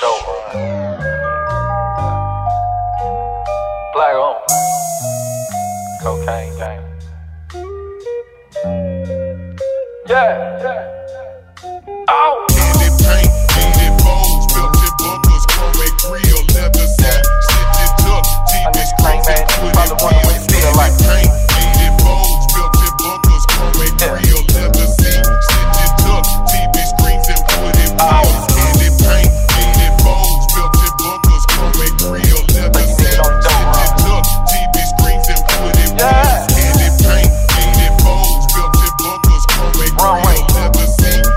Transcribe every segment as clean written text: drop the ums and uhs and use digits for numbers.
Dope Run. Black on. Cocaine gang. Yeah. Oh. Candy paint, painted bones, belted bumpers, chrome grill, leather seat, stitched tuck, TV screens and put it wheels. Candy paint, painted bones, belted bumpers, chrome grill, leather seat, stitched tuck, TV screens and put it wheels. Candy paint, painted bones, belted bumpers, chrome grill, leather seat, stitched tuck, TV screens and put it wheels. Candy paint, painted bones, belted bumpers, chrome grill, leather seat.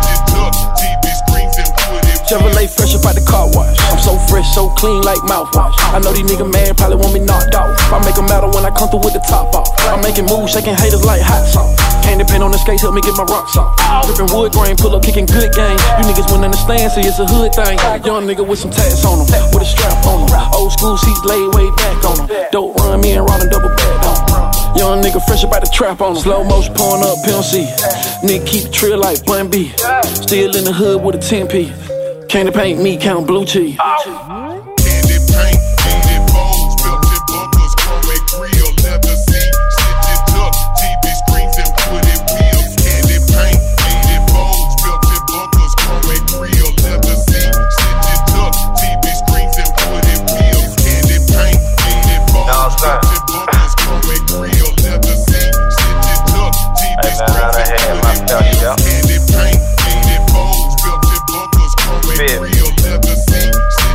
Chevrolet fresh up out the car wash. I'm so fresh, so clean like mouthwash. I know these niggas mad, probably want me knocked off. I make them matter when I come through with the top off. I'm making moves, shaking haters like hot sauce. Can't depend on the skates, help me get my rocks off. Ripping wood grain, pull up, kicking good game. You niggas wouldn't understand, see it's a hood thing. Young nigga with some tats on them, with a strap on them. Old school seats laid way back on them. Dope Run, me and Ron and double back on them. Young nigga fresh up out the trap on them. Slow motion pouring up, Pimp C. Nigga keep the trail like Bun B. Still in the hood with a 10p. Candy paint, me count blue cheese. Candy paint, painted bones, belted bumpers, chrome grill, leather seat, stitched tuck, TV screens and wooded wheels. Candy paint, painted bones, belted bumpers, chrome grill, leather seat, stitched tuck, TV screens and wooded wheels. Candy paint, painted bones, belted bumpers, chrome grill, leather seat, stitched tuck, TV screens and wooded wheels. Candy paint, painted bones, belted bumpers, real leather seat,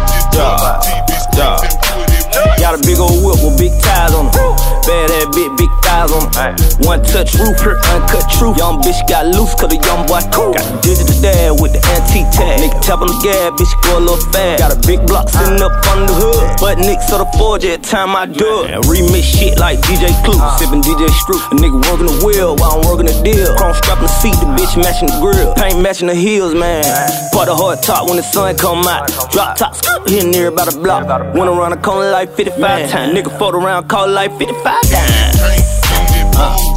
got a big old whip with big ties on them. Bad ass bitch, big thighs on them. One touch roof, her uncut truth. Young bitch got loose, cause the young boy cool. Got the digital dad with the antique tag. Nigga tap on the gas, bitch go a little fast. Got a big block sitting up on the hood. But Nick so the forge every time I do it. And remix shit like DJ Clue, sippin' DJ Screw. A nigga working the wheel while I'm working the deal. Chrome strapping the seat, the bitch matching the grill. Paint matching the heels, man. Part the hard top when the sun come out. Drop top, hitting near about a block. Went around the corner like 55 times. Nigga fought around, call it like 55 times.